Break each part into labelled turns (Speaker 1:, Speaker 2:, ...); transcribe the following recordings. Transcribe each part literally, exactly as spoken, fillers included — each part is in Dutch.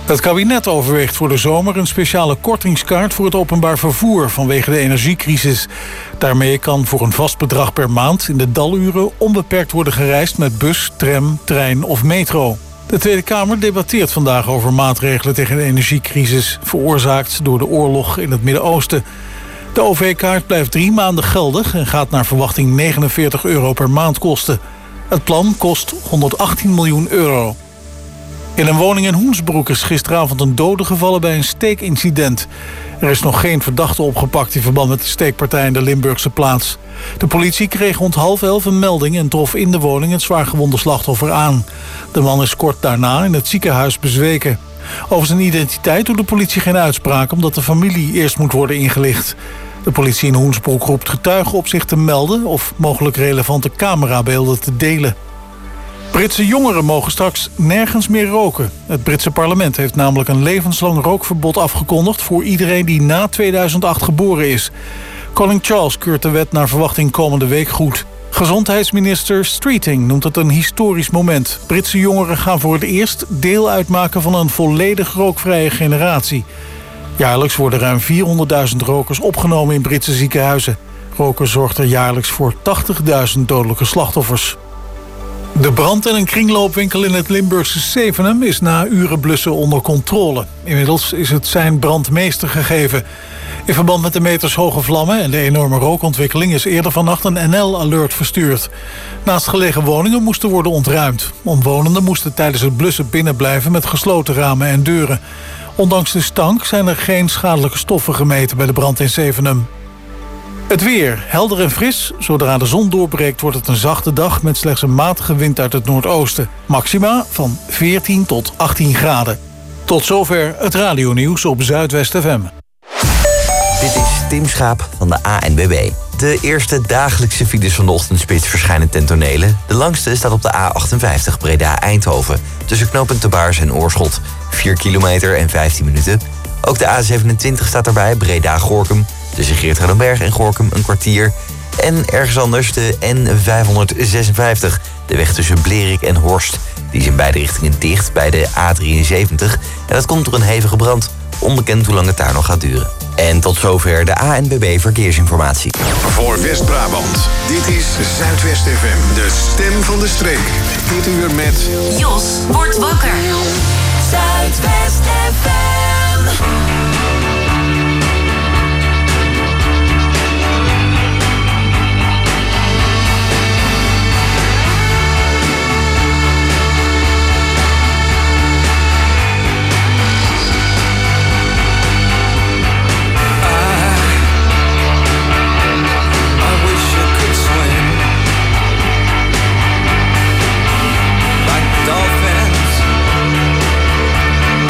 Speaker 1: Het kabinet overweegt voor de zomer een speciale kortingskaart voor het openbaar vervoer vanwege de energiecrisis. Daarmee kan voor een vast bedrag per maand in de daluren onbeperkt worden gereisd met bus, tram, trein of metro. De Tweede Kamer debatteert vandaag over maatregelen tegen de energiecrisis, veroorzaakt door de oorlog in het Midden-Oosten. De O V-kaart blijft drie maanden geldig en gaat naar verwachting negenenveertig euro per maand kosten. Het plan kost honderdachttien miljoen euro. In een woning in Hoensbroek is gisteravond een dode gevallen bij een steekincident. Er is nog geen verdachte opgepakt in verband met de steekpartij in de Limburgse plaats. De politie kreeg rond half elf een melding en trof in de woning het zwaargewonde slachtoffer aan. De man is kort daarna in het ziekenhuis bezweken. Over zijn identiteit doet de politie geen uitspraak omdat de familie eerst moet worden ingelicht. De politie in Hoensbroek roept getuigen op zich te melden of mogelijk relevante camerabeelden te delen. Britse jongeren mogen straks nergens meer roken. Het Britse parlement heeft namelijk een levenslang rookverbod afgekondigd voor iedereen die na tweeduizend acht geboren is. Koning Charles keurt de wet naar verwachting komende week goed. Gezondheidsminister Streeting noemt het een historisch moment. Britse jongeren gaan voor het eerst deel uitmaken van een volledig rookvrije generatie. Jaarlijks worden ruim vierhonderdduizend rokers opgenomen in Britse ziekenhuizen. Roken zorgt er jaarlijks voor tachtigduizend dodelijke slachtoffers. De brand in een kringloopwinkel in het Limburgse Zevenum is na uren blussen onder controle. Inmiddels is het zijn brandmeester gegeven. In verband met de metershoge vlammen en de enorme rookontwikkeling is eerder vannacht een N L-alert verstuurd. Naast gelegen woningen moesten worden ontruimd. Omwonenden moesten tijdens het blussen binnenblijven met gesloten ramen en deuren. Ondanks de stank zijn er geen schadelijke stoffen gemeten bij de brand in Zevenum. Het weer, helder en fris. Zodra de zon doorbreekt wordt het een zachte dag met slechts een matige wind uit het noordoosten. Maxima van veertien tot achttien graden. Tot zover het radionieuws op Zuidwest F M.
Speaker 2: Dit is Tim Schaap van de A N W B. De eerste dagelijkse files van de ochtendspits verschijnen ten tonele. De langste staat op de A achtenvijftig Breda-Eindhoven. Tussen knooppunt Te Baars en Oorschot. vier kilometer en vijftien minuten. Ook de A zevenentwintig staat erbij, Breda-Gorkum. Tussen Geertruidenberg en Gorkum een kwartier. En ergens anders de N vijfhonderdzesenvijftig. De weg tussen Blerik en Horst. Die is in beide richtingen dicht bij de A drieënzeventig. En dat komt door een hevige brand. Onbekend hoe lang het daar nog gaat duren. En tot zover de A N B B Verkeersinformatie.
Speaker 3: Voor West-Brabant, dit is Zuidwest F M, de stem van de streek. Dit uur met...
Speaker 4: Jos wordt wakker. Zuidwest F M.
Speaker 5: Dolphins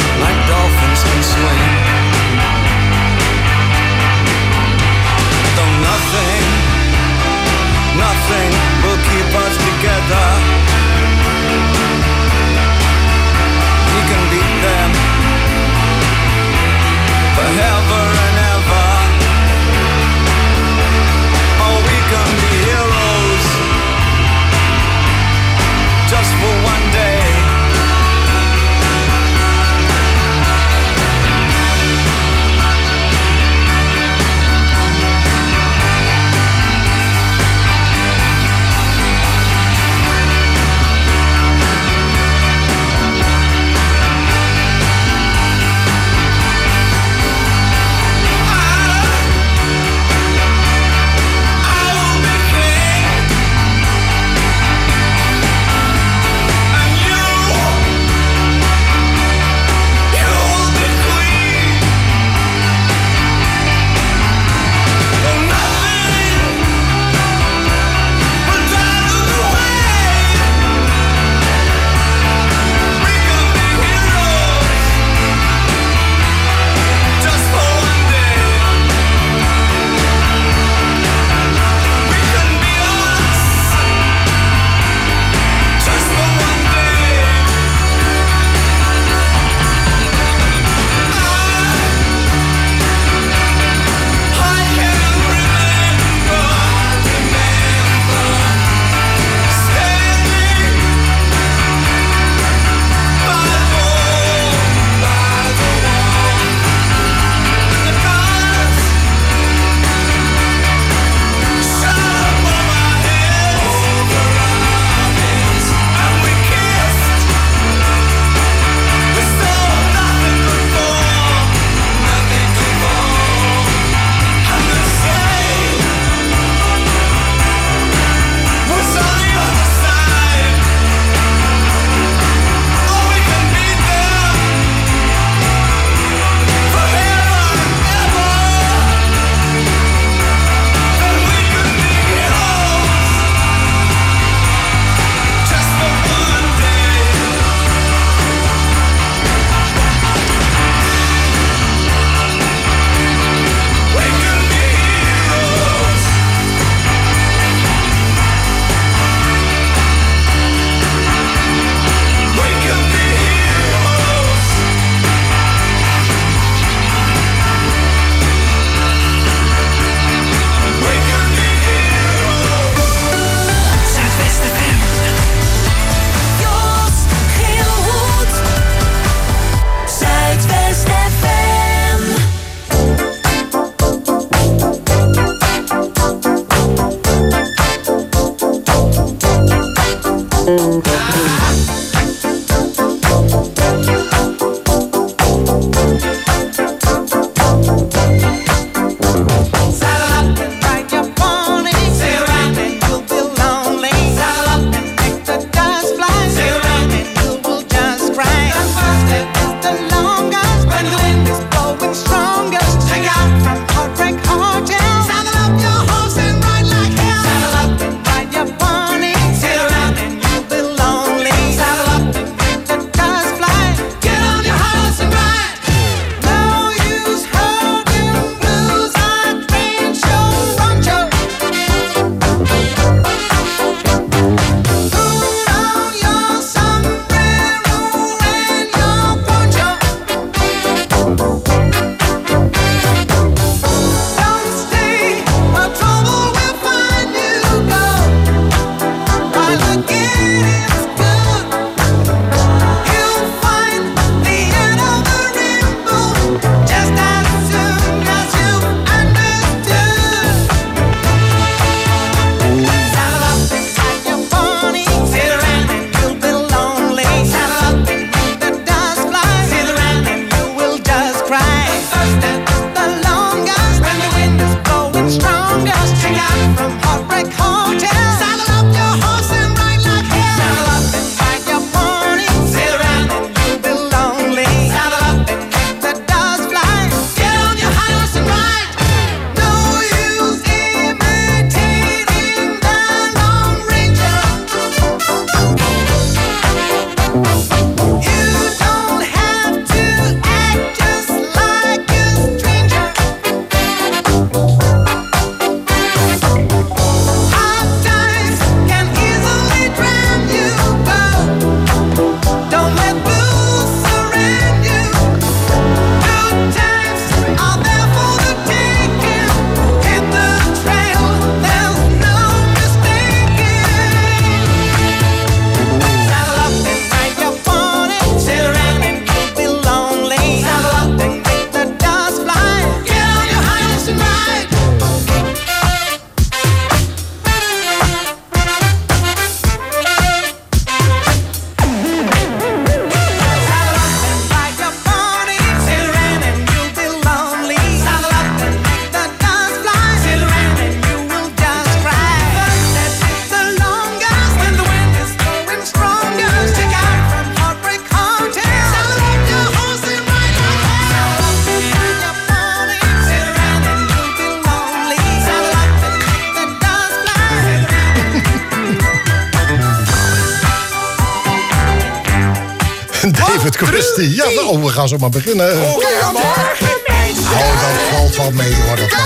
Speaker 5: David Christie. Ja, nou, we gaan zo maar beginnen.
Speaker 6: Goedemorgen, mensen.
Speaker 5: Oh, dat valt wel mee, hoor. Dat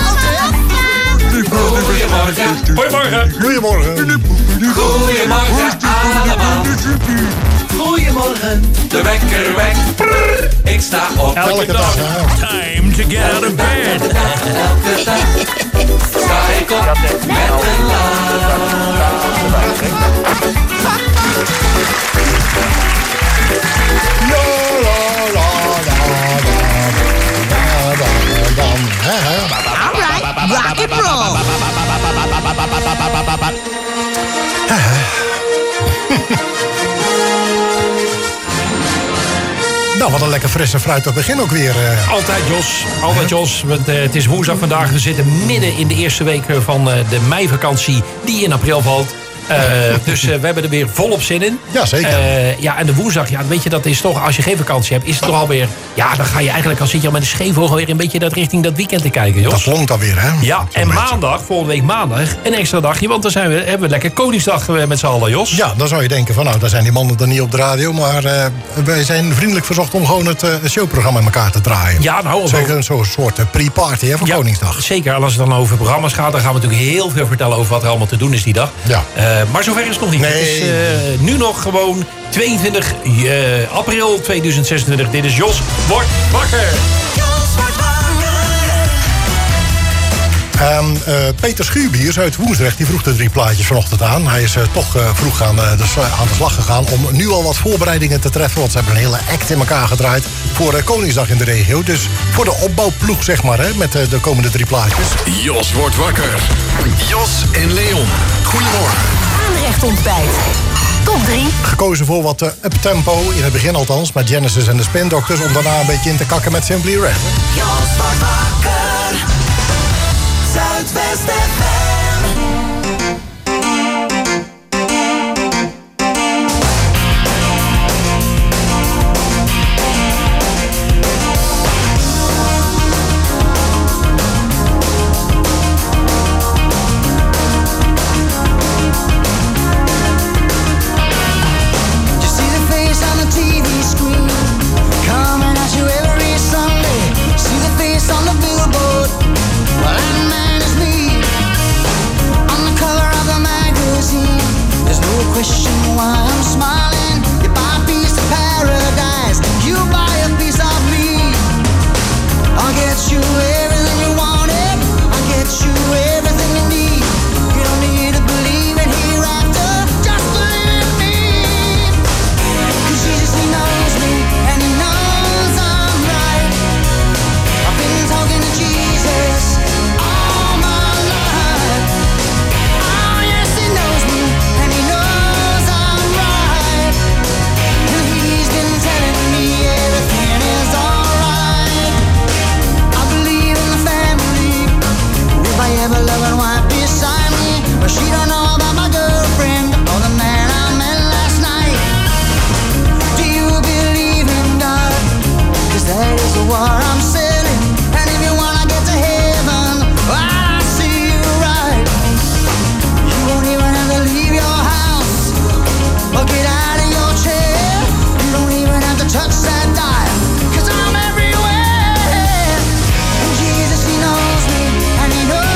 Speaker 6: Goedemorgen. Goedemorgen.
Speaker 5: Goedemorgen.
Speaker 6: Goedemorgen allemaal. Goedemorgen. De wekker wekt. Prrr. Ik sta op.
Speaker 5: Elke dag, hè.
Speaker 7: Time to get out of bed.
Speaker 6: Elke dag, elke dag. Sta ik op met een lach.
Speaker 5: Ja, la, la, la, la, la, la.
Speaker 8: All right, rock and roll.
Speaker 5: Nou, wat een lekker frisse fruitig begin ook weer. Uh.
Speaker 7: Altijd Jos, altijd Jos. Want, uh, het is woensdag vandaag. We zitten midden in de eerste week van uh, de meivakantie die in april valt. Uh, dus uh, we hebben er weer volop zin in.
Speaker 5: Ja, zeker.
Speaker 7: Uh, ja, en de woensdag, ja, weet je, dat is toch, als je geen vakantie hebt, is het toch alweer, ja, dan ga je eigenlijk, al zit je al met een scheef oog weer een beetje dat richting dat weekend te kijken, Jos.
Speaker 5: Dat longt dan weer, hè?
Speaker 7: Ja, en maandag, volgende week maandag, een extra dagje, want dan zijn we, hebben we lekker Koningsdag met z'n allen, Jos.
Speaker 5: Ja, dan zou je denken van, nou, daar zijn die mannen dan niet op de radio, maar uh, wij zijn vriendelijk verzocht om gewoon het uh, showprogramma in elkaar te draaien.
Speaker 7: Ja, nou,
Speaker 5: Zo'n zo soort uh, pre-party, hè, voor
Speaker 7: ja,
Speaker 5: Koningsdag.
Speaker 7: Zeker, en als het dan over programma's gaat, dan gaan we natuurlijk heel veel vertellen over wat er allemaal te doen is die dag.
Speaker 5: Ja.
Speaker 7: Uh, maar zover is het nog niet.
Speaker 5: Nee.
Speaker 7: Het is uh, nu nog gewoon tweeëntwintig april tweeduizend zesentwintig. Dit is Jos Wordt Wakker.
Speaker 5: Um, uh, Peter Schuurbiers uit Woensdrecht die vroeg de drie plaatjes vanochtend aan. Hij is uh, toch uh, vroeg aan, uh, de, aan de slag gegaan om nu al wat voorbereidingen te treffen. Want ze hebben een hele act in elkaar gedraaid voor uh, Koningsdag in de regio. Dus voor de opbouwploeg, zeg maar, hè, met uh, de komende drie plaatjes.
Speaker 3: Jos Wordt Wakker. Jos en Leon. Goedemorgen.
Speaker 4: Aanrecht ontbijt. top drie.
Speaker 5: Gekozen voor wat uh, uptempo, in het begin althans, met Genesis en de Spin Doctors, om daarna een beetje in te kakken met Simply Red.
Speaker 4: Jos wordt wakker. Zuidwest F M.
Speaker 9: Question why I'm smiling. You buy a piece of paradise, you buy a piece of me. I'll get you everything you wanted, I'll get you everything you need. You don't need to believe in hereafter, just believe in me. Cause Jesus, he knows me, and he knows I'm right. I've been talking to Jesus all my life. Oh yes, he knows me, and he knows a loving wife beside me, but she don't know about my girlfriend or the man I met last night. Do you believe in God? Cause that is the war I'm selling. And if you wanna get to heaven, well, I see you right. You won't even have to leave your house or get out of your chair. You don't even have to touch that dial, cause I'm everywhere. And Jesus, he knows me, and he knows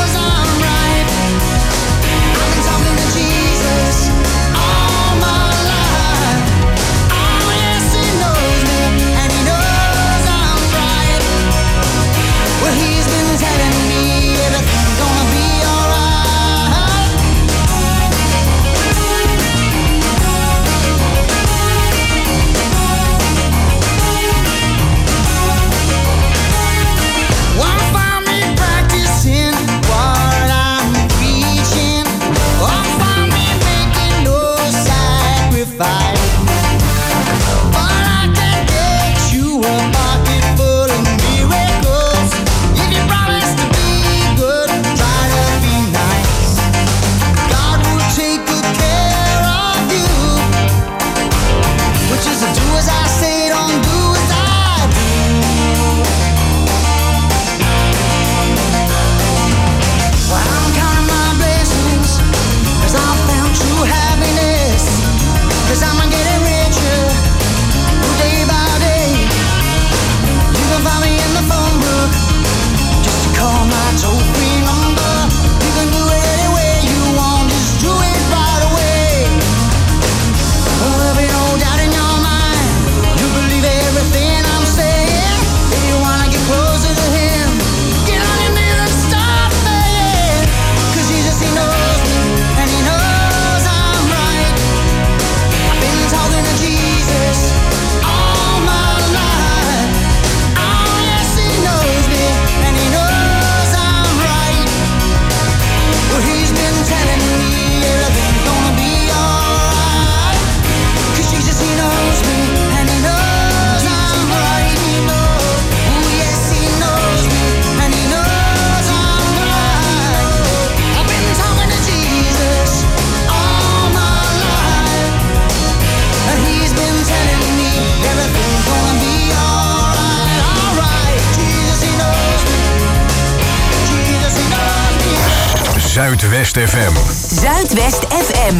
Speaker 3: Zuidwest F M.
Speaker 4: Zuidwest F M.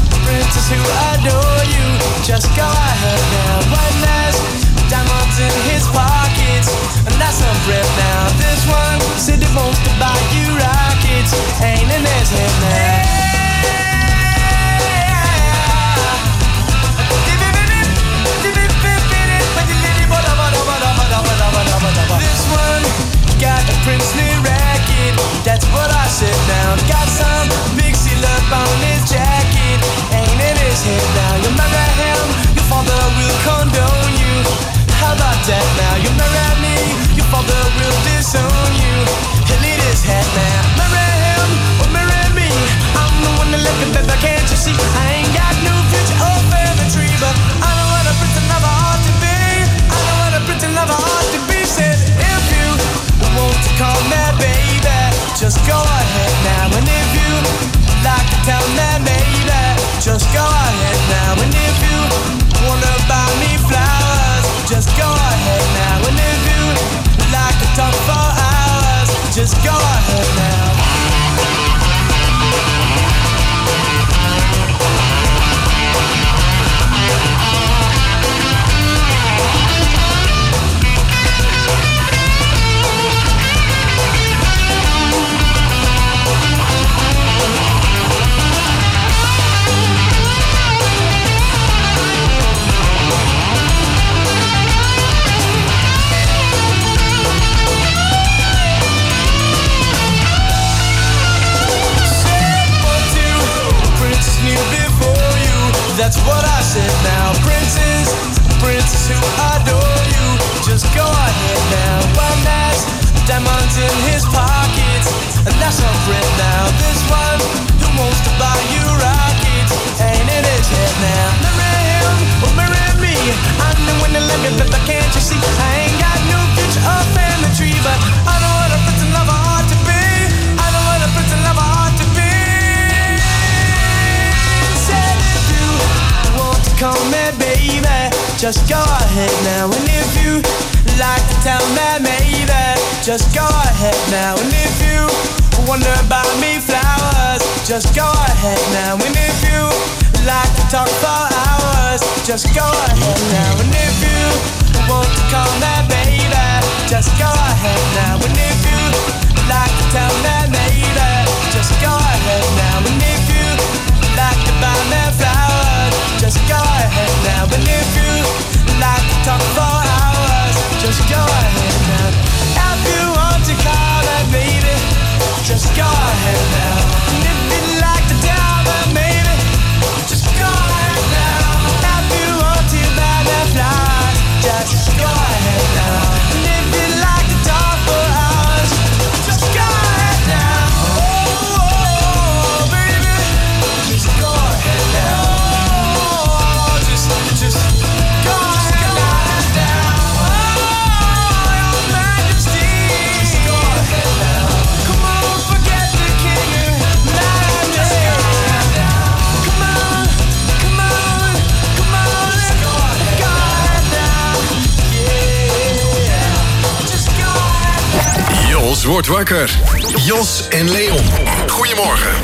Speaker 10: Who adore you, just go ahead now. One last diamonds in here. sit now. Got some big seal up on his jacket, ain't in his head now. You marry him, your father will condone you. How about that now? You marry me, your father will disown you. He'll eat his head now. Marry him or marry me, I'm the one that left it, baby, can't you see? I ain't got no future up in the tree, but I know what a pretty lover ought to be. I know what a pretty lover ought to be. Said if you want to call me baby, just go ahead now. And if you like to tell me maybe, just go ahead now. And if you wanna buy me flowers, just go ahead now. And if you like to talk for hours, just go ahead now. That's what I said now. Princes, princes who adore you, just go ahead now. One has diamonds in his pockets, and that's a friend now. This one who wants to buy you rockets, ain't in his head now. Marry him or marry me, I'm the one that left it, but can't you see? I ain't got no future up in the tree, but I know what a pretty lover ought to be. I know what a pretty lover ought to be. Said if you want to call me baby, just go ahead now. And if you like to tell me maybe, just go ahead now. And if you wonder about me flowers, just go ahead now. And if you like to talk for hours, just go ahead now. And if you want to call me baby, just go ahead now. And if you like to tell me maybe, just go ahead now. And if you like to buy me flowers, just go ahead now. And if you like to talk for hours, just go ahead now. If you want to call me baby, just go ahead now. And if you like to tell me maybe, just go ahead now. If you want to buy me flowers, just go ahead now. And if you like to talk for hours, just go ahead now. Oh, oh, oh baby, just go ahead now. Oh, just, just go ahead now. Oh, your majesty, just go ahead now. Come on, forget the king and majesty. Come on, come on, come on, let's go ahead now. Yeah, just go ahead now.
Speaker 3: Jos wordt wakker. Jos en Leon. Goedemorgen.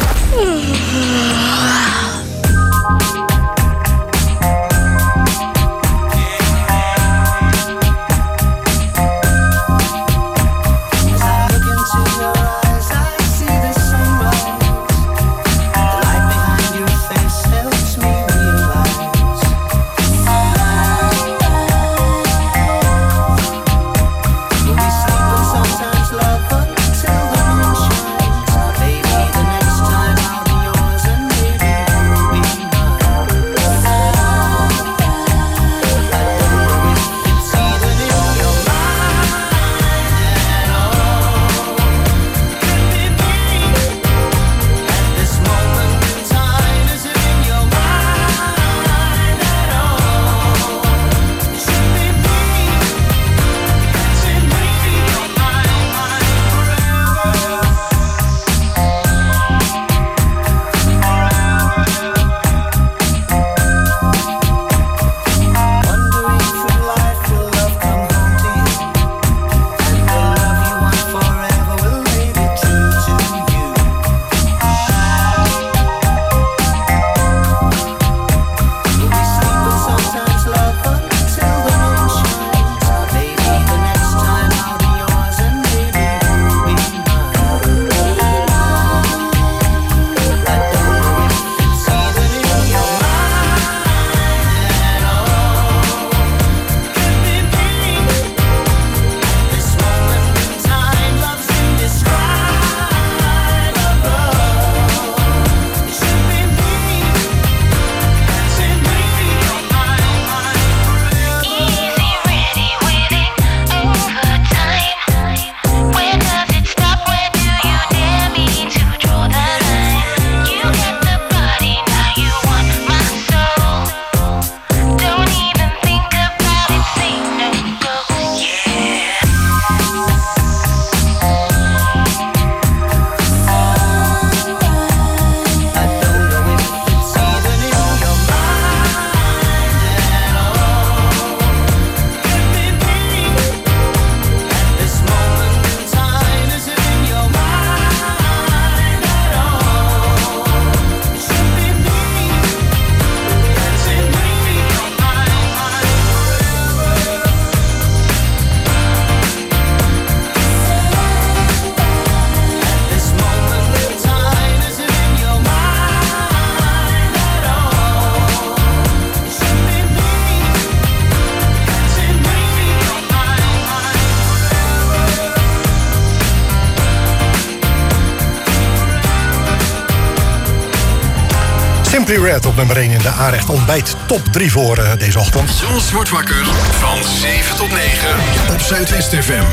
Speaker 9: Sometimes love until the moon shines. Baby, the next time I'll be your
Speaker 5: Simply Red op nummer één in de Aanrecht ontbijt top drie voor uh, deze ochtend.
Speaker 3: Jos wordt wakker van zeven tot negen op Zuidwest F M.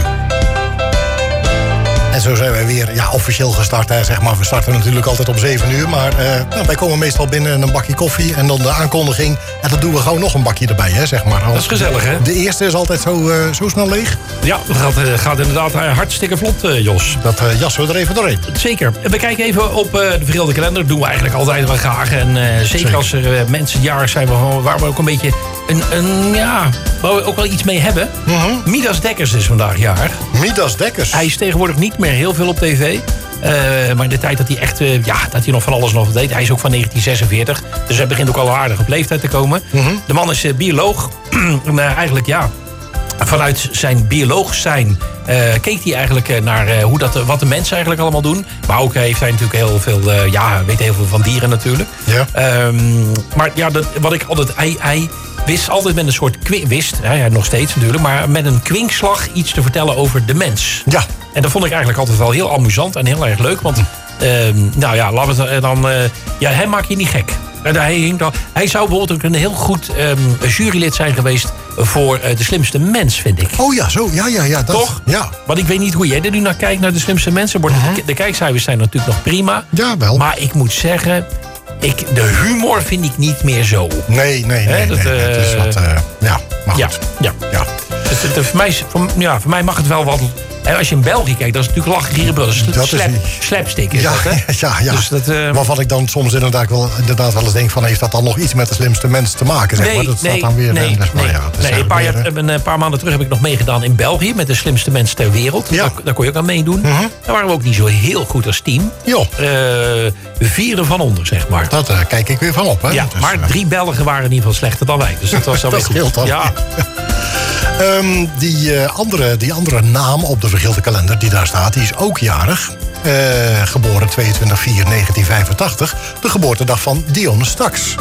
Speaker 5: En zo zijn wij weer ja, officieel gestart. Hè, zeg maar. We starten natuurlijk altijd om zeven uur. Maar uh, nou, wij komen meestal binnen in een bakje koffie. En dan de aankondiging. En dan doen we gewoon nog een bakje erbij. Hè, zeg maar.
Speaker 7: Dat is gezellig, hè?
Speaker 5: De eerste is altijd zo, uh, zo snel leeg.
Speaker 7: Ja, dat gaat, uh, gaat inderdaad hartstikke vlot, uh, Jos.
Speaker 5: Dat uh, jassen we er even doorheen.
Speaker 7: Zeker. We kijken even op uh, de vergeelde kalender. Dat doen we eigenlijk altijd wel graag. En uh, zeker, zeker als er uh, mensen jarig zijn waar, waar we ook een beetje... Een, een, ja, waar we ook wel iets mee hebben.
Speaker 5: Mm-hmm.
Speaker 7: Midas Dekkers is vandaag jarig.
Speaker 5: Midas Dekkers?
Speaker 7: Hij is tegenwoordig niet meer heel veel op tv. Uh, maar in de tijd dat hij echt, uh, ja, dat hij nog van alles nog deed. Hij is ook van negentien zesenveertig. Dus hij begint ook al aardig op leeftijd te komen.
Speaker 5: Mm-hmm.
Speaker 7: De man is uh, bioloog. uh, eigenlijk, ja... Vanuit zijn bioloog zijn uh, keek hij eigenlijk uh, naar uh, hoe dat, uh, wat de mensen eigenlijk allemaal doen. Maar ook uh, heeft hij natuurlijk heel veel, uh, ja, weet heel veel van dieren natuurlijk.
Speaker 5: Ja.
Speaker 7: Um, maar ja, dat, wat ik altijd, hij, hij wist altijd met een soort, kwink, wist, hè, nog steeds natuurlijk, maar met een kwinkslag iets te vertellen over de mens.
Speaker 5: Ja.
Speaker 7: En dat vond ik eigenlijk altijd wel heel amusant en heel erg leuk. Want, um, nou ja, laten we het dan, uh, ja, hij maakt je niet gek. Hij, hij zou bijvoorbeeld ook een heel goed um, jurylid zijn geweest voor uh, De Slimste Mens, vind ik.
Speaker 5: Oh ja, zo, ja, ja, ja. Dat,
Speaker 7: Toch?
Speaker 5: Ja.
Speaker 7: Want ik weet niet hoe jij er nu naar kijkt, naar De Slimste Mensen. Uh-huh. De kijkcijfers zijn natuurlijk nog prima.
Speaker 5: Ja, wel.
Speaker 7: Maar ik moet zeggen, ik, de humor vind ik niet meer zo.
Speaker 5: Nee, nee, nee.
Speaker 7: He, dat,
Speaker 5: nee,
Speaker 7: uh,
Speaker 5: het is wat, uh, ja, maar
Speaker 7: ja,
Speaker 5: goed.
Speaker 7: ja.
Speaker 5: ja.
Speaker 7: Het, het, het, voor, mij, voor, ja, voor mij mag het wel wat... En als je in België kijkt, dat is natuurlijk lachen, gieren, dat is slap, slapstick. Is
Speaker 5: ja,
Speaker 7: dat, hè?
Speaker 5: ja, ja.
Speaker 7: Dus dat, uh...
Speaker 5: waarvan ik dan soms inderdaad wel, inderdaad wel eens denk van... heeft dat dan nog iets met de slimste mens te maken? Zeg
Speaker 7: nee,
Speaker 5: maar. Dat
Speaker 7: nee,
Speaker 5: staat dan weer,
Speaker 7: nee,
Speaker 5: dus,
Speaker 7: nee,
Speaker 5: ja,
Speaker 7: nee. Een, paar jaar, een paar maanden terug heb ik nog meegedaan in België... met de slimste mens ter wereld.
Speaker 5: Ja.
Speaker 7: Daar, daar kon je ook aan meedoen.
Speaker 5: Uh-huh.
Speaker 7: Daar waren we ook niet zo heel goed als team.
Speaker 5: Jo.
Speaker 7: Uh, vieren van onder, zeg maar.
Speaker 5: Dat uh, kijk ik weer van op. Hè?
Speaker 7: Ja,
Speaker 5: dus,
Speaker 7: maar
Speaker 5: uh...
Speaker 7: drie Belgen waren in ieder geval slechter dan wij. Dus dat was
Speaker 5: dat scheelt dan.
Speaker 7: Ja.
Speaker 5: um, die, uh, andere, die andere naam op de vergilde kalender die daar staat... die is ook jarig. Uh, geboren tweeëntwintig vier negentien vijfentachtig. De geboortedag van Dionne Staks.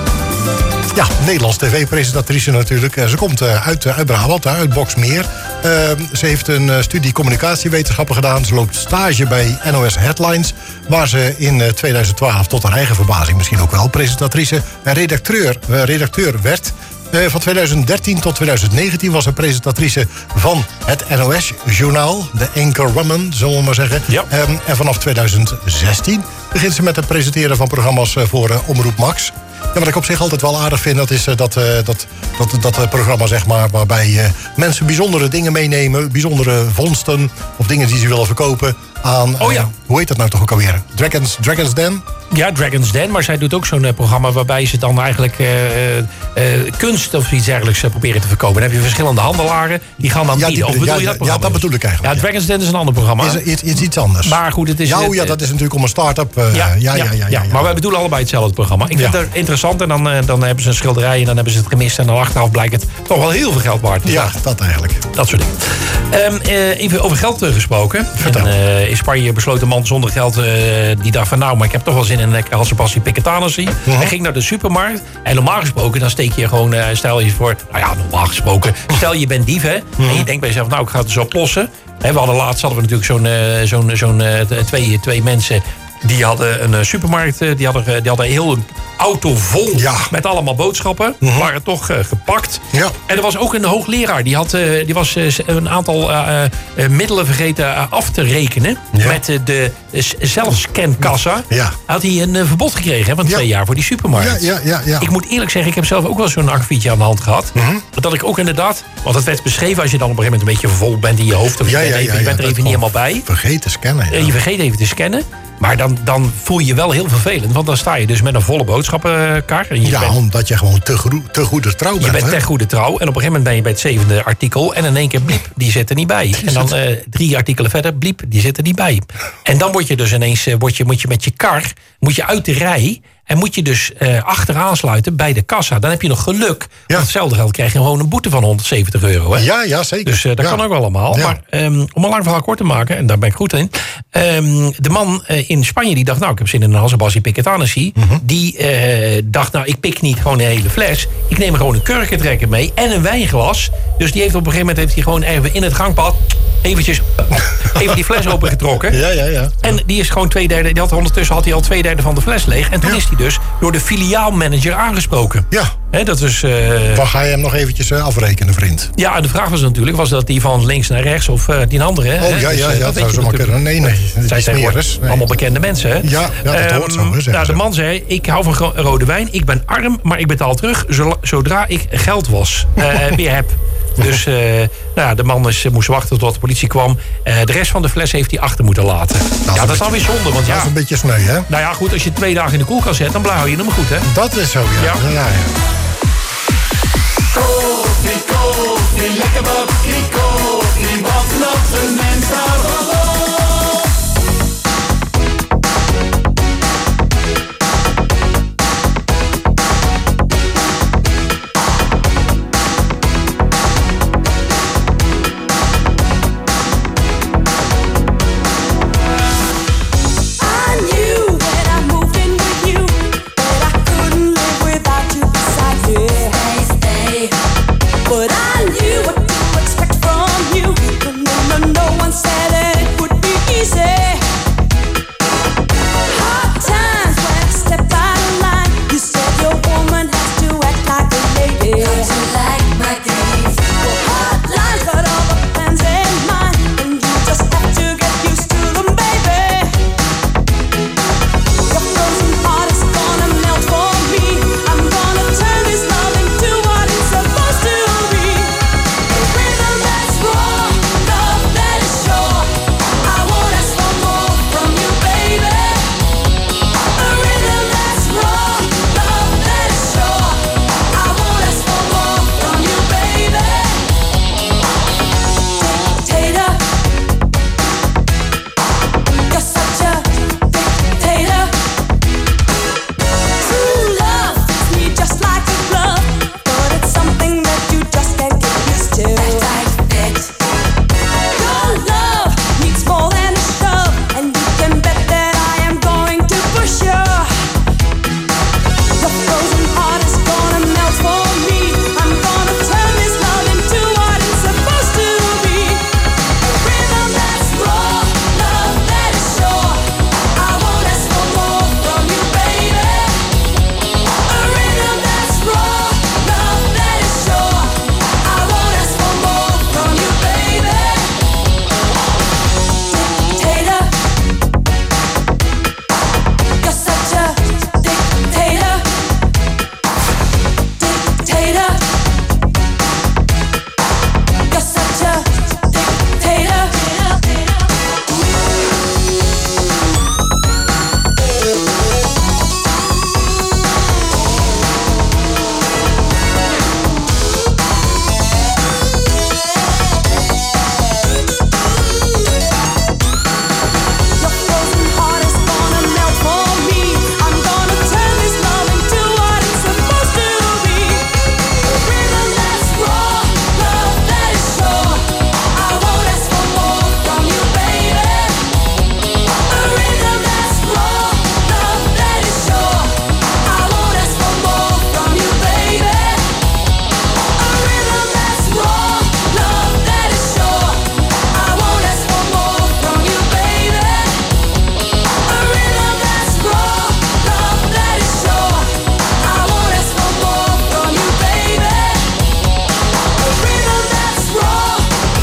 Speaker 5: Ja, Nederlands tv-presentatrice natuurlijk. Uh, ze komt uh, uit, uh, uit Brabant, uh, uit Boxmeer. Uh, ze heeft een uh, studie communicatiewetenschappen gedaan. Ze loopt stage bij N O S Headlines... waar ze in uh, tweeduizend twaalf, tot haar eigen verbazing misschien ook wel... presentatrice en redacteur, uh, redacteur werd... Uh, van tweeduizend dertien tot tweeduizend negentien was ze presentatrice van het N O S-journaal. De Anchorwoman, zullen we maar zeggen.
Speaker 7: Ja.
Speaker 5: Um, en vanaf tweeduizend zestien begint ze met het presenteren van programma's uh, voor uh, Omroep Max. Ja, wat ik op zich altijd wel aardig vind, dat is uh, dat, uh, dat, dat, dat uh, programma zeg maar, waarbij uh, mensen bijzondere dingen meenemen. Bijzondere vondsten of dingen die ze willen verkopen aan...
Speaker 7: Oh ja.
Speaker 5: Uh, hoe heet dat nou toch ook alweer? Dragons, Dragons Den?
Speaker 7: Ja, Dragons Den, maar zij doet ook zo'n uh, programma... waarbij ze dan eigenlijk uh, uh, kunst of iets dergelijks uh, proberen te verkopen. Dan heb je verschillende handelaren, die gaan dan
Speaker 5: ja,
Speaker 7: bieden.
Speaker 5: Die,
Speaker 7: of bedoel
Speaker 5: ja,
Speaker 7: je dat
Speaker 5: ja,
Speaker 7: programma?
Speaker 5: ja, dat bedoel ik eigenlijk.
Speaker 7: Ja, Dragons Den is een ander programma.
Speaker 5: Is, is, is iets anders.
Speaker 7: Maar goed, het is...
Speaker 5: Ja,
Speaker 7: uh,
Speaker 5: ja, dat is natuurlijk om een start-up. Uh,
Speaker 7: ja,
Speaker 5: ja, ja, ja, ja, ja, ja.
Speaker 7: Maar wij bedoelen allebei hetzelfde programma. Ik vind
Speaker 5: ja.
Speaker 7: het interessant en dan, uh, dan hebben ze een schilderij... en dan hebben ze het gemist en dan achteraf blijkt het toch wel heel veel geld waard te zijn.
Speaker 5: Ja, dat eigenlijk.
Speaker 7: Dat soort dingen. Um, uh, even over geld uh, gesproken.
Speaker 5: Vertel.
Speaker 7: En, uh, in Spanje besloot een man zonder geld... Uh, die dacht van nou, maar ik heb toch wel zin in een lekkere Hassepassie piketanessie. Uh-huh. Hij ging naar de supermarkt. En normaal gesproken, dan steek je gewoon... Uh, stel je voor, nou ja, normaal gesproken... stel je bent dief, hè. Uh-huh. En je denkt bij jezelf, nou, ik ga het zo oplossen. He, we hadden laatst hadden we natuurlijk zo'n uh, zo'n, zo'n uh, twee, twee mensen... Die hadden een uh, supermarkt, uh, die, hadden, uh, die hadden heel een auto vol
Speaker 5: ja.
Speaker 7: met allemaal boodschappen.
Speaker 5: Uh-huh.
Speaker 7: Waren toch uh, gepakt.
Speaker 5: Ja.
Speaker 7: En er was ook een hoogleraar. Die, had, uh, die was uh, een aantal uh, uh, middelen vergeten uh, af te rekenen. Ja. Met uh, de uh, zelfscankassa.
Speaker 5: Ja.
Speaker 7: Had hij een uh, verbod gekregen hè, van ja. twee jaar voor die supermarkt.
Speaker 5: Ja, ja, ja, ja.
Speaker 7: Ik moet eerlijk zeggen, ik heb zelf ook wel zo'n akkefietje aan de hand gehad. Uh-huh. Dat ik ook inderdaad, want het werd beschreven als je dan op een gegeven moment een beetje vol bent in je hoofd. Of je
Speaker 5: ja,
Speaker 7: bent,
Speaker 5: ja,
Speaker 7: even,
Speaker 5: ja,
Speaker 7: je bent
Speaker 5: ja,
Speaker 7: er even niet helemaal bij.
Speaker 5: Vergeet te scannen. Ja.
Speaker 7: Uh, je vergeet even te scannen. Maar dan, dan voel je je wel heel vervelend. Want dan sta je dus met een volle boodschappenkar. En je
Speaker 5: ja,
Speaker 7: bent,
Speaker 5: omdat je gewoon te, gro- te goede trouw bent.
Speaker 7: Je bent
Speaker 5: hè?
Speaker 7: te goede trouw. En op een gegeven moment ben je bij het zevende artikel. En in één keer, bliep, die zit er niet bij. En dan uh, drie artikelen verder, bliep, die zit er niet bij. En dan word je dus ineens, uh, word je, moet je met je kar, moet je uit de rij... En moet je dus uh, achteraan sluiten bij de kassa. Dan heb je nog geluk. Ja. Want hetzelfde geld krijg je gewoon een boete van honderdzeventig euro. Hè?
Speaker 5: Ja, ja, zeker.
Speaker 7: Dus uh, dat
Speaker 5: ja.
Speaker 7: kan ook allemaal. Ja. Maar um, om een lang verhaal kort te maken, en daar ben ik goed in. Um, de man uh, in Spanje die dacht, nou, ik heb zin in een Hassepassie piketanessie. Uh-huh. Die uh, dacht, nou, ik pik niet gewoon een hele fles. Ik neem er gewoon een kurkentrekker mee en een wijnglas. Dus die heeft op een gegeven moment heeft hij gewoon even in het gangpad... eventjes even die fles opengetrokken.
Speaker 5: Ja, ja, ja.
Speaker 7: En die is gewoon twee derde, die had ondertussen had hij al twee derde van de fles leeg. En toen
Speaker 5: Ja.
Speaker 7: is hij dus door de filiaalmanager aangesproken.
Speaker 5: Ja.
Speaker 7: Hè, dat is... Uh,
Speaker 5: Waar ga je hem nog eventjes uh, afrekenen, vriend?
Speaker 7: ja, en de vraag was natuurlijk, was dat die van links naar rechts of uh, die andere? Hè?
Speaker 5: Oh, ja,
Speaker 7: Dus,
Speaker 5: ja,
Speaker 7: uh,
Speaker 5: ja, dat
Speaker 7: weet
Speaker 5: zou
Speaker 7: je
Speaker 5: zo maar
Speaker 7: natuurlijk.
Speaker 5: kunnen. Nee, nee,
Speaker 7: Het zijn
Speaker 5: die
Speaker 7: tegenwoordig
Speaker 5: smeres. Nee.
Speaker 7: allemaal bekende mensen, hè?
Speaker 5: Ja, ja, dat hoort zo, hè, zeggen
Speaker 7: nou, de
Speaker 5: ze.
Speaker 7: man zei, ik hou van gro- rode wijn, ik ben arm, maar ik betaal terug zo- zodra ik geld was, uh, weer heb. Dus uh, nou, ja, de man is, moest wachten tot de politie kwam. Uh, de rest van de fles heeft hij achter moeten laten.
Speaker 5: Nou,
Speaker 7: ja, dat is
Speaker 5: een
Speaker 7: dan weer
Speaker 5: beetje-
Speaker 7: zonde, want
Speaker 5: Dat
Speaker 7: ja...
Speaker 5: is een beetje sneu, hè?
Speaker 7: Nou ja, goed, als je twee dagen in de koelkast zet, dan hou je hem goed, hè?
Speaker 5: Dat is zo, ja.
Speaker 7: Ja.
Speaker 5: ja. ja, ja.
Speaker 6: Koffie, koffie, lekker bakkie koffie. Wat nog een mens daarvan op.
Speaker 10: I knew when I moved in with you that I couldn't live without you beside me. Stay, stay. But I knew what to expect from you. No, no, no, no one said that it would be easy. Hard times when I step out of line. You said your woman has to act like a lady. Got to like my gaze. Well, hard lines cut off a plans and mine, and you just have to get used to them, baby. Your frozen heart is gonna melt for me. I'm gonna turn this love into what it's supposed to be. A rhythm that's raw, love that is sure. I won't ask for more from you, baby. A rhythm that's raw, love that is sure. I won't ask for more from you, baby. Dictator, you're such a dictator. True love fits me just like a glove, but it's something that you just can't get used to. Your love needs more than a shove, and you can bet that I am going to push you. Your frozen heart is gonna melt for me. I'm gonna turn this love into what it's supposed to be. A rhythm that's raw, love that is sure. I won't ask for more from you, baby. A rhythm that's raw, love that is sure. I won't ask for more from you, baby. Dictator, you're such a dictator. Dictator, you're such a dictator. Your frozen heart is gonna melt for me. I'm gonna turn this love into what it's supposed to be. A rhythm that's raw, love that is sure. I won't ask for more from you, baby. A rhythm that's raw, love that is sure. I won't ask for more from you, baby. A rhythm that's raw, love that is sure. I won't ask for more from you, baby. A rhythm that's raw, love that is sure. I won't ask for more from you, baby. A rhythm that's raw.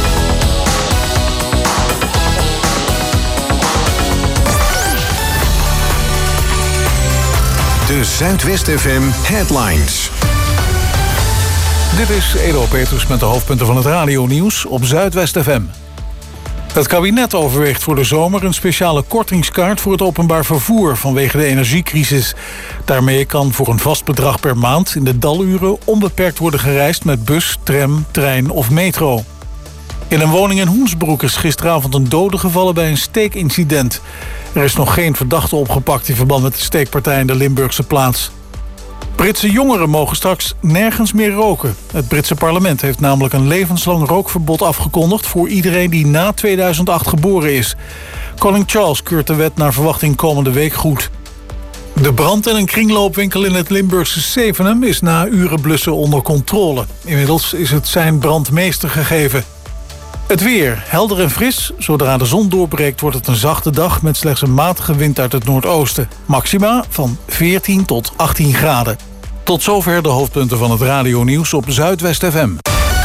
Speaker 3: De Zuidwest F M Headlines.
Speaker 1: Dit is Edo Petrus met de hoofdpunten van het radionieuws op Zuidwest F M. Het kabinet overweegt voor de zomer een speciale kortingskaart voor het openbaar vervoer vanwege de energiecrisis. Daarmee kan voor een vast bedrag per maand in de daluren onbeperkt worden gereisd met bus, tram, trein of metro. In een woning in Hoensbroek is gisteravond een dode gevallen bij een steekincident. Er is nog geen verdachte opgepakt in verband met de steekpartij in de Limburgse plaats. Britse jongeren mogen straks nergens meer roken. Het Britse parlement heeft namelijk een levenslang rookverbod afgekondigd voor iedereen die na tweeduizend acht geboren is. Koning Charles keurt de wet naar verwachting komende week goed. De brand in een kringloopwinkel in het Limburgse Zevenum is na uren blussen onder controle. Inmiddels is het zijn brandmeester gegeven. Het weer, helder en fris. Zodra de zon doorbreekt wordt het een zachte dag met slechts een matige wind uit het noordoosten. Maxima van veertien tot achttien graden. Tot zover de hoofdpunten van het radionieuws op Zuidwest F M.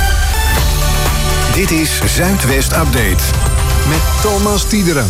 Speaker 3: Dit is Zuidwest Update met Thomas Tiederen.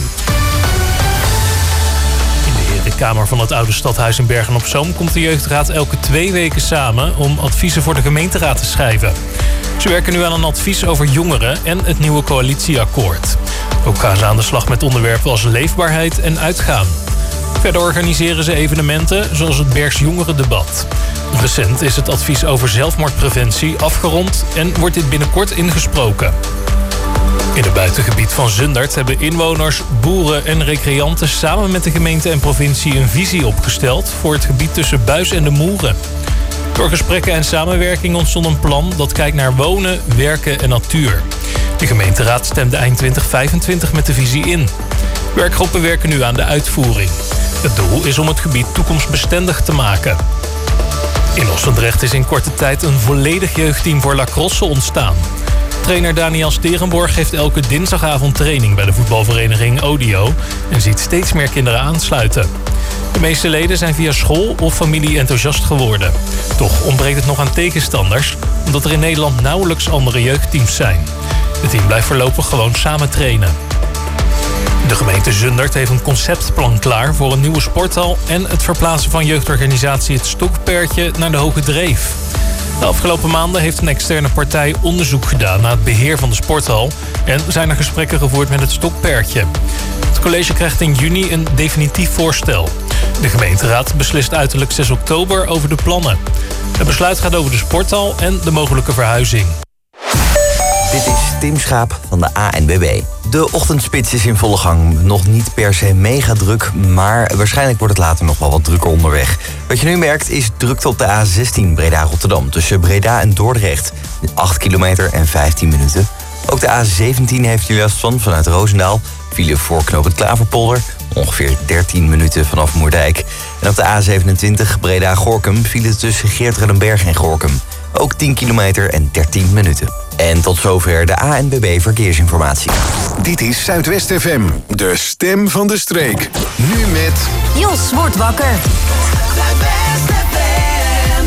Speaker 11: In de Kamer van het Oude Stadhuis in Bergen-op-Zoom komt de jeugdraad elke twee weken samen om adviezen voor de gemeenteraad te schrijven. Ze werken nu aan een advies over jongeren en het nieuwe coalitieakkoord. Ook gaan ze aan de slag met onderwerpen als leefbaarheid en uitgaan. Verder organiseren ze evenementen zoals het Bergs Jongerendebat. Recent is het advies over zelfmoordpreventie afgerond en wordt dit binnenkort ingesproken. In het buitengebied van Zundert hebben inwoners, boeren en recreanten samen met de gemeente en provincie een visie opgesteld voor het gebied tussen Buis en de Moeren. Door gesprekken en samenwerking ontstond een plan dat kijkt naar wonen, werken en natuur. De gemeenteraad stemde eind twintig vijfentwintig met de visie in. Werkgroepen werken nu aan de uitvoering. Het doel is om het gebied toekomstbestendig te maken. In Ossendrecht is in korte tijd een volledig jeugdteam voor lacrosse ontstaan. Trainer Daniel Sterenborg geeft elke dinsdagavond training bij de voetbalvereniging Odio en ziet steeds meer kinderen aansluiten. De meeste leden zijn via school of familie enthousiast geworden. Toch ontbreekt het nog aan tegenstanders, omdat er in Nederland nauwelijks andere jeugdteams zijn. Het team blijft voorlopig gewoon samen trainen. De gemeente Zundert heeft een conceptplan klaar voor een nieuwe sporthal en het verplaatsen van jeugdorganisatie Het Stokpertje naar de Hoge Dreef. De afgelopen maanden heeft een externe partij onderzoek gedaan naar het beheer van de sporthal en zijn er gesprekken gevoerd met het Stokpertje. Het college krijgt in juni een definitief voorstel. De gemeenteraad beslist uiterlijk zes oktober over de plannen. Het besluit gaat over de sporthal en de mogelijke verhuizing.
Speaker 2: Dit is Tim Schaap van de A N W B. De ochtendspits is in volle gang. Nog niet per se mega druk, maar waarschijnlijk wordt het later nog wel wat drukker onderweg. Wat je nu merkt is drukte op de A zestien Breda-Rotterdam tussen Breda en Dordrecht. acht kilometer en vijftien minuten. Ook de A zeventien heeft u last van vanuit Roosendaal. File voor knooppunt Klaverpolder, ongeveer dertien minuten vanaf Moerdijk. En op de A zevenentwintig Breda-Gorinchem file tussen Geertruidenberg en Gorinchem. Ook tien kilometer en dertien minuten. En tot zover de A N B B Verkeersinformatie.
Speaker 3: Dit is Zuidwest F M, de stem van de streek. Nu met...
Speaker 4: Jos wordt wakker.
Speaker 6: Zuidwest F M.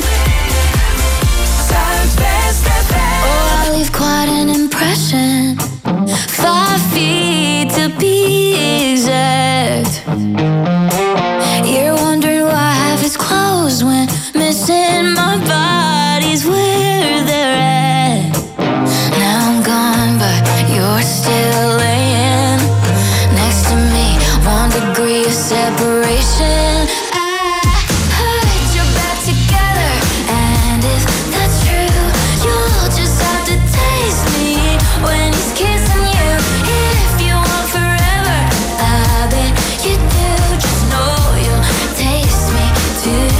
Speaker 6: Zuidwest F M.
Speaker 12: Oh, I leave quite an impression. Five feet to be exact. You're wondering why I have it closed when missing my body's where they're at. Now I'm gone, but you're still laying next to me. One degree of separation. I heard you're back together, and if that's true, you'll just have to taste me when he's kissing you. If you want forever, I bet you do. Just know you'll taste me too.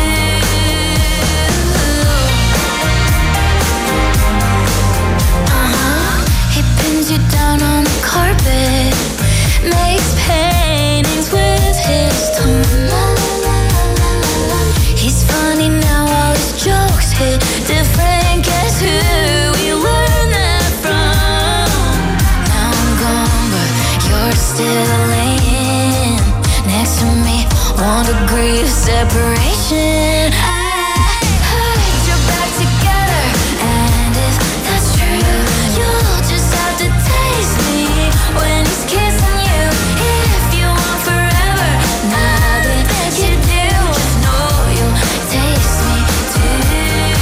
Speaker 12: Down on the carpet, makes paintings with his tongue. He's funny now, all his jokes hit different. Guess who we learned that from? Now I'm gone, but you're still laying next to me. One degree of separation. I heard you're back together, and if that's true, you'll just have to taste me when he's kissing you. If you want forever, I bet you do. Just know you'll taste me too.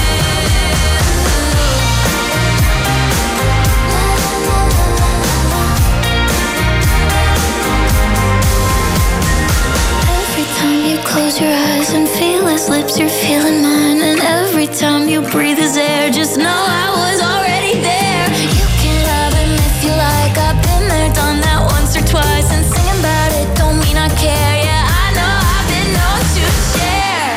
Speaker 12: Every time you close your eyes and feel his lips, you're feeling mine. And every time you breathe his air, just know I was already there. You can love him if you like. I've been there, done that once or twice. And singing about it don't mean I care. Yeah, I know I've been known to share.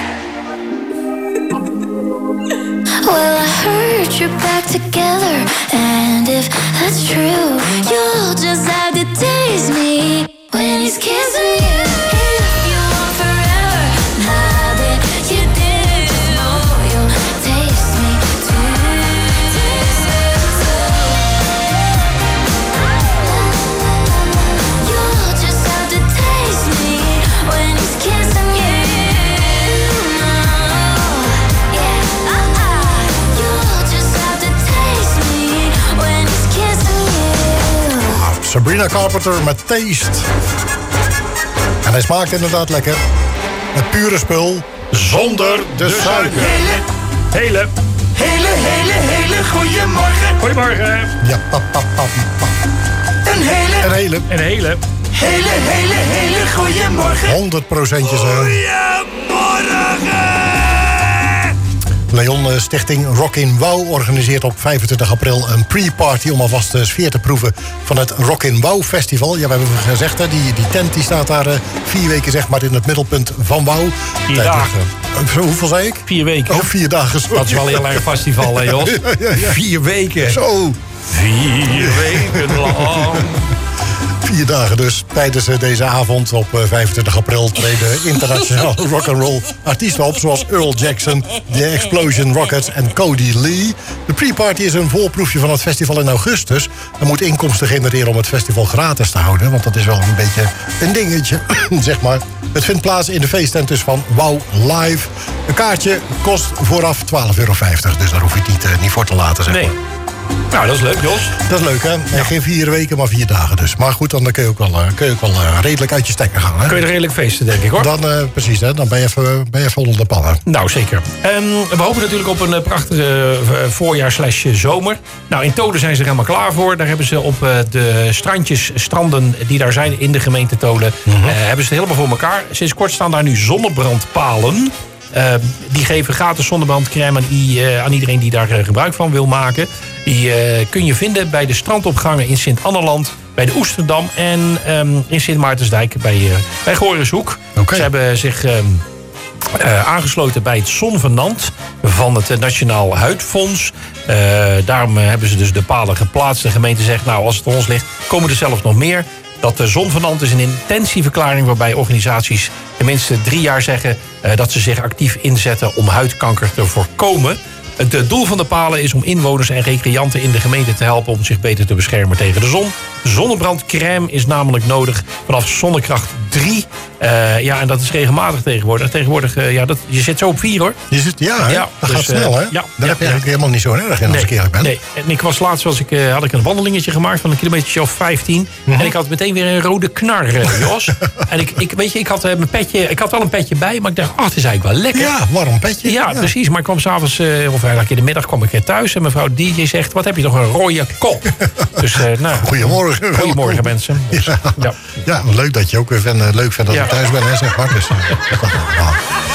Speaker 12: Well, I heard you're back together, and if that's true, you'll just have to taste me when he's kissing you. If you want forever, I bet you do. Know you'll taste me too. Taste me too.
Speaker 5: Sabrina Carpenter met Taste. En hij smaakt inderdaad lekker. Het pure spul, zonder de suiker.
Speaker 7: Hele, hele, hele, hele, hele goeiemorgen. Goeiemorgen.
Speaker 5: Ja, pap, pap, pap, pap.
Speaker 10: Een hele,
Speaker 5: Een hele.
Speaker 7: Een hele.
Speaker 10: hele, hele, hele goeiemorgen.
Speaker 5: honderd procentjes.
Speaker 10: Goeiemorgen.
Speaker 5: Leon eh, Stichting Rockin' Wow organiseert op vijfentwintig april een pre-party om alvast de sfeer te proeven van het Rockin' Wow Festival. Ja, we hebben gezegd, hè, die, die tent die staat daar uh, vier weken zeg maar in het middelpunt van Wow.
Speaker 7: Vier
Speaker 5: Tijd,
Speaker 7: dagen.
Speaker 5: Uh, hoeveel zei ik?
Speaker 7: Vier weken.
Speaker 5: Oh, vier dagen. Sorry.
Speaker 7: Dat is wel een heel erg festival, hè, Jos?
Speaker 5: Ja, ja, ja.
Speaker 7: Vier weken.
Speaker 5: Zo.
Speaker 7: Vier weken lang.
Speaker 5: Vier dagen dus. Tijdens uh, deze avond op uh, vijfentwintig april treden internationale rock'n'roll artiesten op, zoals Earl Jackson, The Explosion Rockets en Cody Lee. De pre-party is een voorproefje van het festival in augustus. Er moet inkomsten genereren om het festival gratis te houden, want dat is wel een beetje een dingetje, zeg maar. Het vindt plaats in de feesttent dus van Wow Live. Een kaartje kost vooraf twaalf euro vijftig, dus daar hoef je het niet, uh, niet voor te laten, zeg maar.
Speaker 7: Nee. Nou, dat is leuk, Jos.
Speaker 5: Dat is leuk, hè? En geen vier weken, maar vier dagen dus. Maar goed, dan kun je ook wel, uh, kun je ook wel uh, redelijk uit je stekker gaan, hè?
Speaker 7: Kun je er redelijk feesten, denk ik, hoor.
Speaker 5: Dan, uh, precies, hè? Dan ben je even, ben je even onder de pannen.
Speaker 7: Nou, zeker. Um, we hopen natuurlijk op een uh, prachtige uh, voorjaar slash zomer. Nou, in Tolen zijn ze er helemaal klaar voor. Daar hebben ze op uh, de strandjes, stranden die daar zijn in de gemeente Tolen... Mm-hmm. uh, hebben ze het helemaal voor elkaar. Sinds kort staan daar nu zonnebrandpalen. Uh, die geven gratis zonnebrandcrème aan, i, uh, aan iedereen die daar uh, gebruik van wil maken. Die uh, kun je vinden bij de strandopgangen in Sint-Anneland, bij de Oesterdam en um, in Sint-Maartensdijk bij, uh, bij Gooijershoek. Okay. Ze hebben zich um, uh, aangesloten bij het Zonvenant van het uh, Nationaal Huidfonds. Uh, daarom uh, hebben ze dus de palen geplaatst. De gemeente zegt, nou, als het aan ons ligt, komen er zelfs nog meer. Dat de Zonvenant is een intentieverklaring waarbij organisaties tenminste drie jaar zeggen uh, dat ze zich actief inzetten om huidkanker te voorkomen. Het uh, doel van de palen is om inwoners en recreanten in de gemeente te helpen om zich beter te beschermen tegen de zon. Zonnebrandcrème is namelijk nodig vanaf zonnekracht drie. Uh, ja, en dat is regelmatig tegenwoordig. Tegenwoordig, uh, ja, dat, je zit zo op vier, hoor.
Speaker 5: Je zit, ja,
Speaker 7: ja
Speaker 5: dat
Speaker 7: dus,
Speaker 5: gaat snel, hè?
Speaker 7: Uh, ja,
Speaker 5: Daar
Speaker 7: ja,
Speaker 5: heb je
Speaker 7: ja.
Speaker 5: eigenlijk helemaal niet zo erg in als ik eerlijk ben.
Speaker 7: Nee, en ik was laatst, was ik, uh, had ik een wandelingetje gemaakt van een kilometertje of vijftien. Mm-hmm. En ik had meteen weer een rode knar, uh, Jos. En ik, ik, weet je, ik had, uh, mijn petje, ik had wel een petje bij, maar ik dacht, oh, het is eigenlijk wel lekker.
Speaker 5: Ja, warm petje.
Speaker 7: Ja, ja. Precies. Maar ik kwam s'avonds, uh, of eigenlijk in de middag, kwam ik weer thuis. En mevrouw D J zegt, wat heb je toch een rode kop? Dus, uh, nou,
Speaker 5: goedemorgen.
Speaker 7: Goedemorgen, mensen. Dus,
Speaker 5: ja.
Speaker 7: Ja.
Speaker 5: ja, leuk dat je ook weer fan, leuk vindt dat
Speaker 7: ja.
Speaker 5: ik thuis ben, hè, zeg maar. Dus, ja.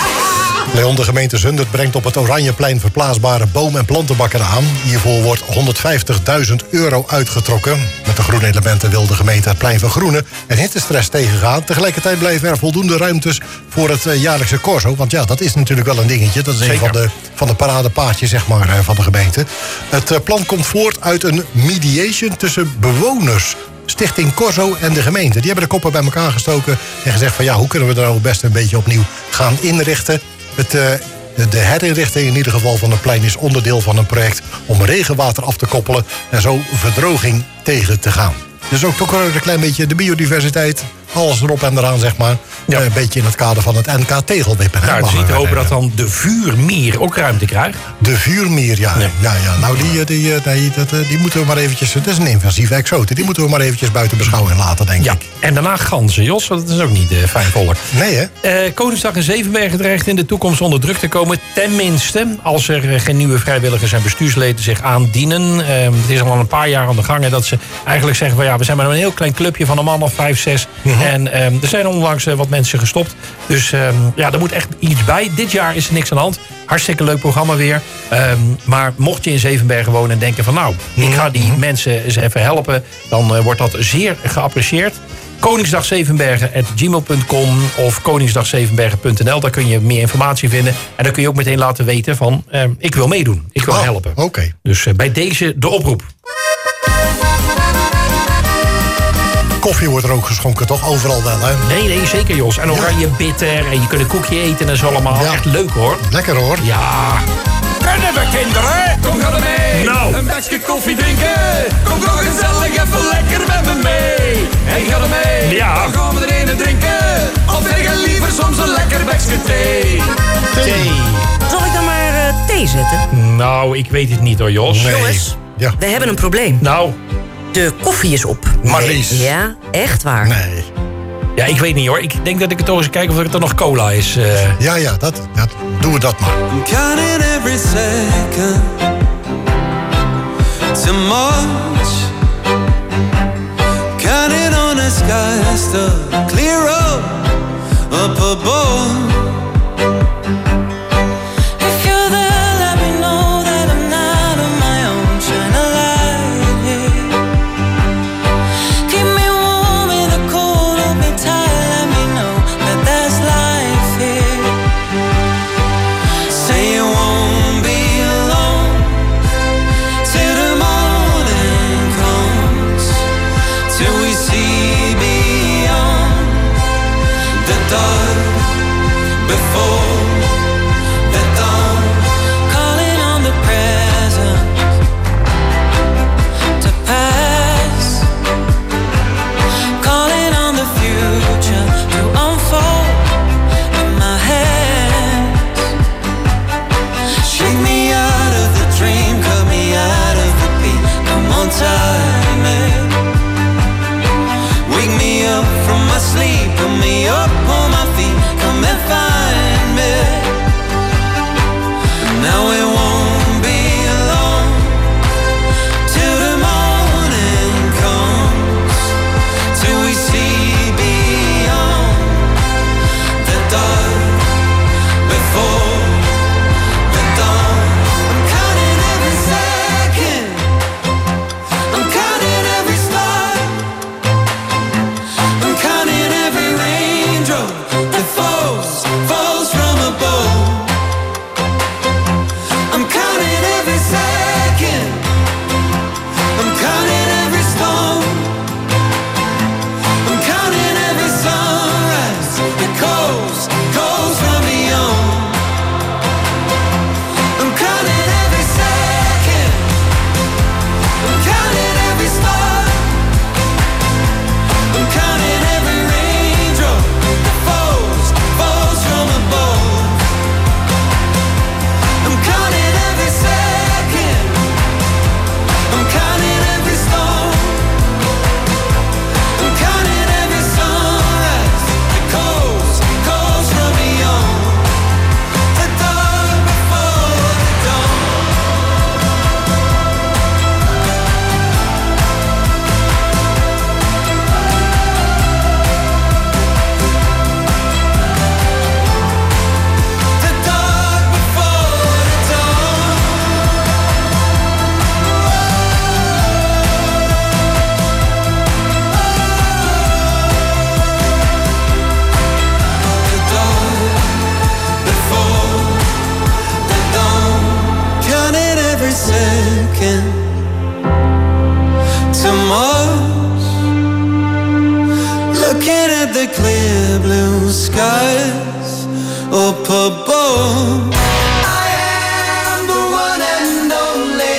Speaker 5: Leon, de gemeente Zundert brengt op het Oranjeplein verplaatsbare boom- en plantenbakken aan. Hiervoor wordt honderdvijftigduizend euro uitgetrokken. Met de groene elementen wil de gemeente het plein vergroenen en hittestress tegengaan. Tegelijkertijd blijven er voldoende ruimtes voor het uh, jaarlijkse corso. Want ja, dat is natuurlijk wel een dingetje. Dat is Zeker. een van de, van de paradepaardjes, zeg maar, uh, van de gemeente. Het uh, plan komt voort uit een mediation tussen bewoners, Stichting Corso en de gemeente. Die hebben de koppen bij elkaar gestoken en gezegd van ja, hoe kunnen we er nou best een beetje opnieuw gaan inrichten. Het, uh, de herinrichting in ieder geval van het plein is onderdeel van een project om regenwater af te koppelen en zo verdroging tegen te gaan. Dus ook toch wel een klein beetje de biodiversiteit, alles erop en eraan, zeg maar. Ja. Een beetje in het kader van het N K Tegelwippen.
Speaker 7: Nou, het is niet te hopen dat dan de vuurmier ook ruimte krijgt.
Speaker 5: De vuurmier, ja. Nee. ja, ja. Nou, die, die, die, die, die moeten we maar eventjes, het is een invasieve exote, die moeten we maar eventjes buiten beschouwing laten, denk
Speaker 7: ja.
Speaker 5: ik.
Speaker 7: En daarna ganzen, Jos, want dat is ook niet uh, fijn volk.
Speaker 5: Nee, hè?
Speaker 7: Uh, Koningsdag in Zevenbergen dreigt in de toekomst onder druk te komen. Tenminste, als er uh, geen nieuwe vrijwilligers en bestuursleden zich aandienen. Uh, het is al een paar jaar aan de gang en dat ze eigenlijk zeggen van ja, we zijn maar een heel klein clubje van een man of vijf, zes. Mm-hmm. En uh, er zijn onlangs uh, wat mensen gestopt. Dus uh, ja, er moet echt iets bij. Dit jaar is er niks aan de hand. Hartstikke leuk programma weer. Um, maar mocht je in Zevenbergen wonen en denken van nou, ik ga die mensen eens even helpen, dan uh, wordt dat zeer geapprecieerd. Koningsdag Zevenbergen at gmail punt com of koningsdag zevenbergen punt n l. Daar kun je meer informatie vinden. En dan kun je ook meteen laten weten van uh, ik wil meedoen. Ik wil
Speaker 5: oh,
Speaker 7: helpen.
Speaker 5: Oké. Okay.
Speaker 7: Dus uh, bij deze de oproep.
Speaker 5: Koffie wordt er ook geschonken, toch? Overal wel, hè?
Speaker 7: Nee, nee, zeker, Jos. En oranje ja. bitter. En je kunt een koekje eten en zo allemaal. Ja. Echt leuk, hoor.
Speaker 5: Lekker, hoor.
Speaker 7: Ja.
Speaker 6: Kunnen we, kinderen? Kom, ga er mee.
Speaker 7: Nou.
Speaker 6: Een bakje koffie drinken. Kom toch gezellig even lekker met me mee. Hey, ga er mee.
Speaker 7: Ja.
Speaker 6: Dan gaan we er een drinken. Of tegen liever soms een lekker bakje thee.
Speaker 7: Thee.
Speaker 8: Zal ik dan maar uh, thee zetten?
Speaker 7: Nou, ik weet het niet, hoor, Jos.
Speaker 8: Nee. Jongens,
Speaker 5: ja.
Speaker 8: we hebben een probleem.
Speaker 7: Nou.
Speaker 13: De koffie is op.
Speaker 5: Marlies.
Speaker 13: Ja, echt waar.
Speaker 5: Nee.
Speaker 7: Ja, ik weet niet hoor. Ik denk dat ik het toch eens kijk of er nog cola is. Uh...
Speaker 5: Ja, ja, dat, dat, doen we dat maar.
Speaker 10: I'm counting every second to March. Counting on the skies to clear up up above.
Speaker 6: If you're there, let me know that I'm not on my own. Shine a light here. Keep me warm in the cold, hold me tight. Let me know that there's life here.
Speaker 10: Say you won't be alone till the morning comes, till we see beyond the dark before the dawn.
Speaker 6: Calling on the present to pass. Calling on the future to unfold in my hands.
Speaker 10: Shake me out of the dream, cut me out of the beat. Come on, time it. Wake me up from my sleep, put me up on my feet. Come and find me. Now it won't be alone till the morning comes, till we see beyond the dark before the dawn. I'm counting every second, I'm counting every star, I'm counting every raindrop that falls, falls from above. I'm counting every second, I'm counting every storm, I'm counting every sunrise that goes, goes from beyond. I'm counting every second, I'm counting every star, I'm counting every raindrop that falls, falls from above. I'm counting every second, I'm counting every storm, I'm counting every sunrise that goes, goes from beyond the dark before the dawn. The dark before the dawn. The dark before the dawn. Counting every second to Mars. Looking at the clear blue skies up above. I am the one and only.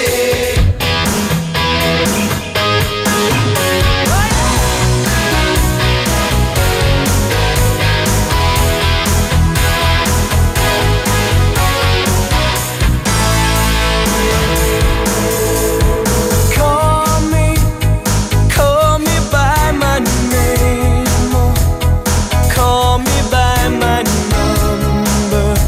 Speaker 10: Call me, call me by my name. Call me by my number.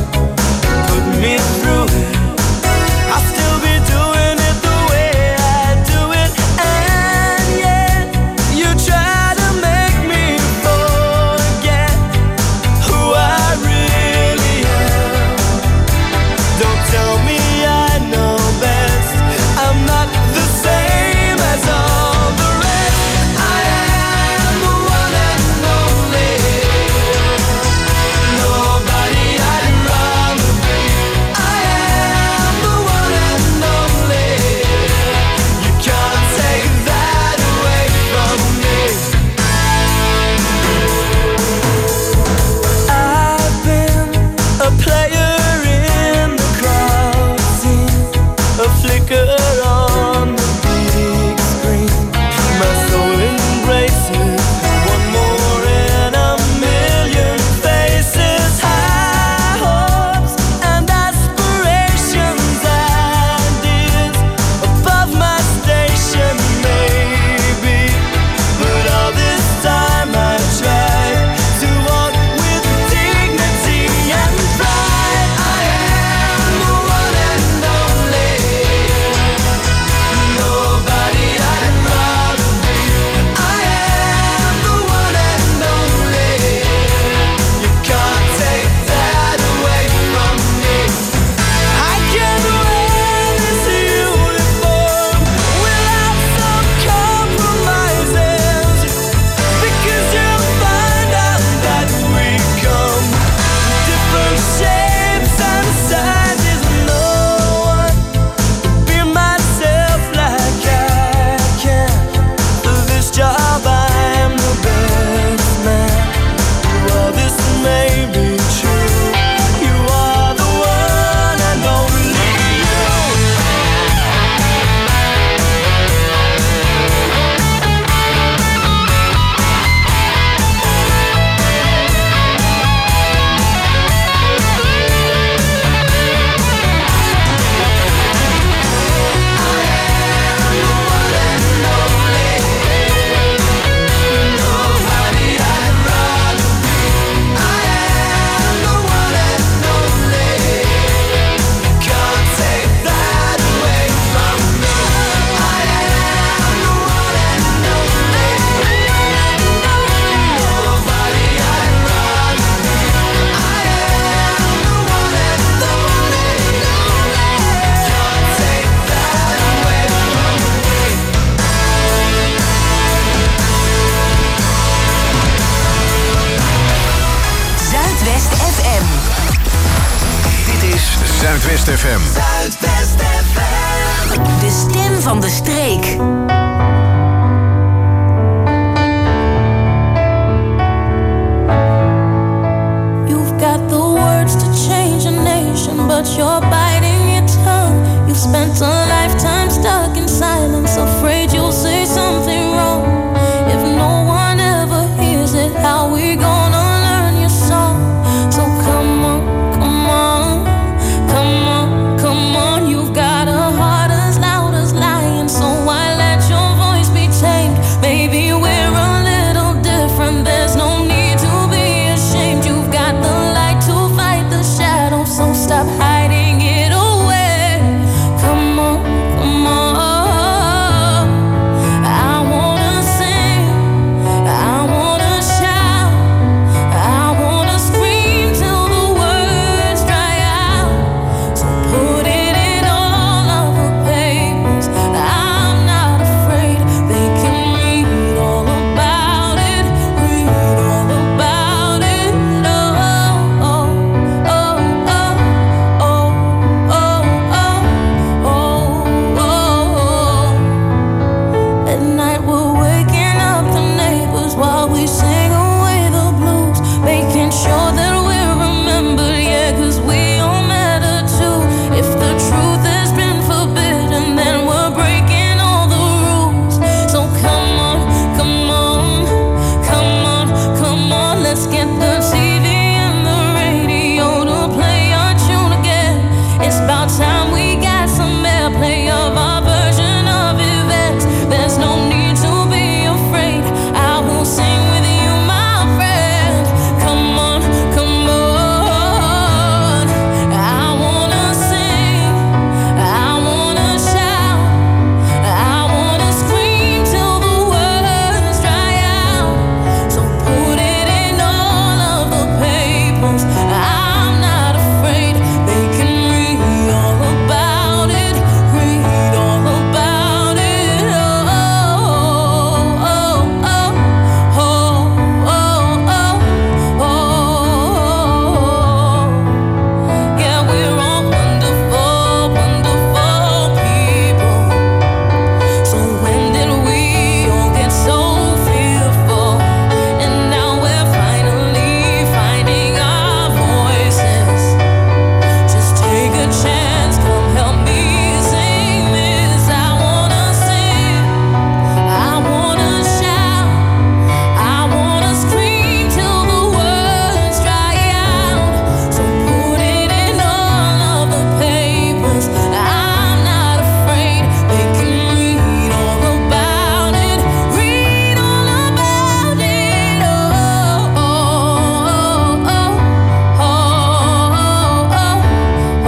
Speaker 3: Zuidwest F M.
Speaker 4: Zuidwest F M. De stem van de streek.
Speaker 6: You've got the words to change a nation, but you're biting your tongue. You've spent a lifetime stuck in silence, afraid you'll say something wrong. If no one ever hears it, how we gonna learn your song? So come on, come on, come on, come on. You've got a heart as loud as lion, so why let your voice be tamed? Maybe we're a little different, there's no need to be ashamed. You've got the light to fight the shadow, so stop hiding it away. Come on, come on. I wanna sing, I wanna shout, I wanna scream till the words dry out. So put it in all of the papers. I'm not afraid, they can read all about it, read all about it. Oh, oh, oh, oh, oh, oh, oh, oh. At night we're waking up the neighbors while we sing away the blues, making sure that we're remembered, yeah, 'cause we all matter too. If the truth has been forbidden, then we're breaking all the rules. So come on, come on, come on, come on, let's get the T V and the radio to play our tune again. It's about time we got some airplay of our version of events. There's no need to be afraid, I will sing with you, my friend. Come on, come on. I wanna sing, I wanna shout, I wanna scream till the words dry out. So put it in all of the papers. I'm not afraid, they can read all about it, read all about it. Oh, oh, oh, oh, oh, oh, oh. Yeah, we're all wonderful, wonderful people. So when did we all get so fearful? And now we're finally finding our voices. Just take a chance, come help me sing this. I wanna sing, I wanna shout, I wanna scream till the words dry out. So put it in all of the papers. I'm not afraid, they can read all about it, read all about it. Oh, oh, oh, oh, oh,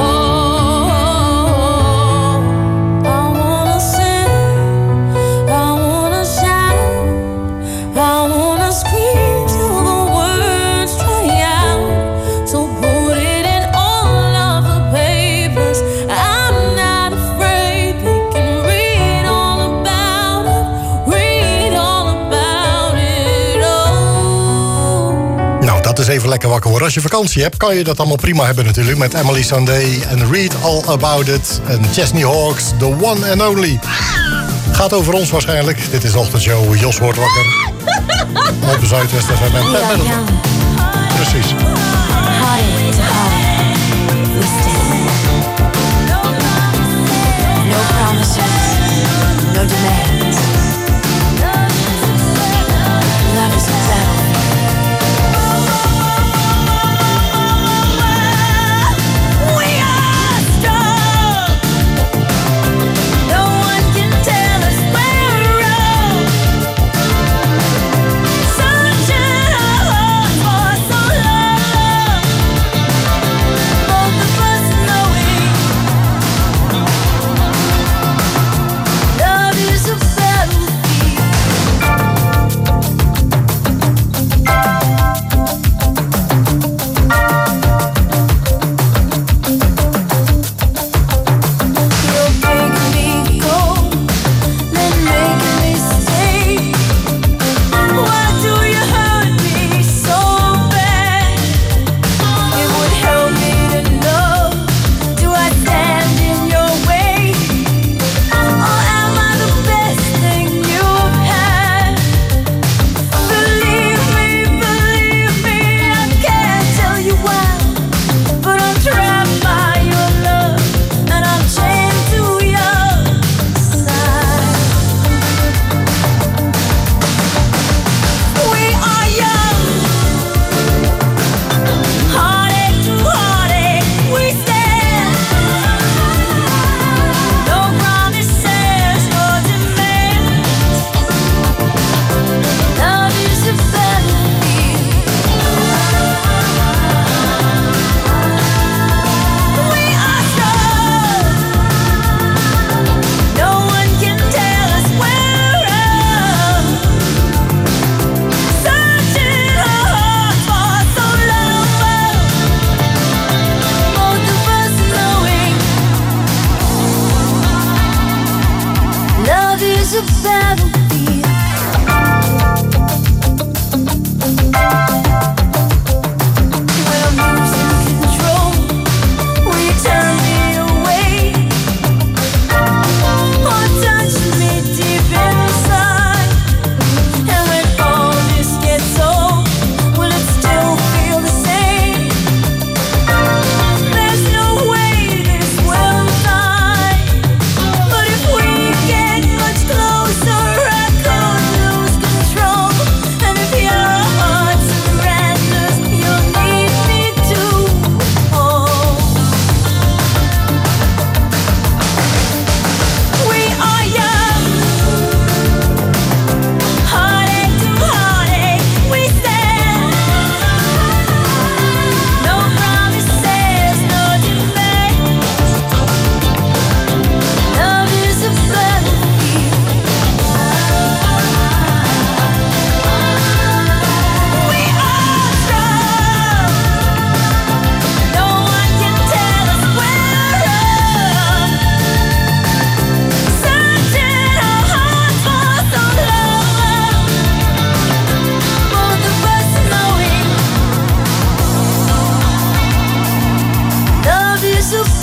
Speaker 6: oh. I wanna sing, I wanna shout, I wanna scream till the words dry out. So put it in all of the papers. I'm not afraid, they can read all about it, read all about it. Oh.
Speaker 5: Nou, dat is even lekker wakker worden. Als je vakantie hebt, kan je dat allemaal prima hebben natuurlijk. Met Emily Sandé en Read All About It. En Chesney Hawks, The One and Only. Gaat over ons waarschijnlijk. Dit is de ochtendshow. Jos wordt wakker. Op Zuidwest F M. En
Speaker 12: We are young,
Speaker 5: precies.
Speaker 12: hiding to hide. We stay. No promises, no demands. Love is a battle.
Speaker 6: We are strong. No one can tell us we're wrong. Searching our hearts for so long.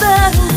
Speaker 6: battle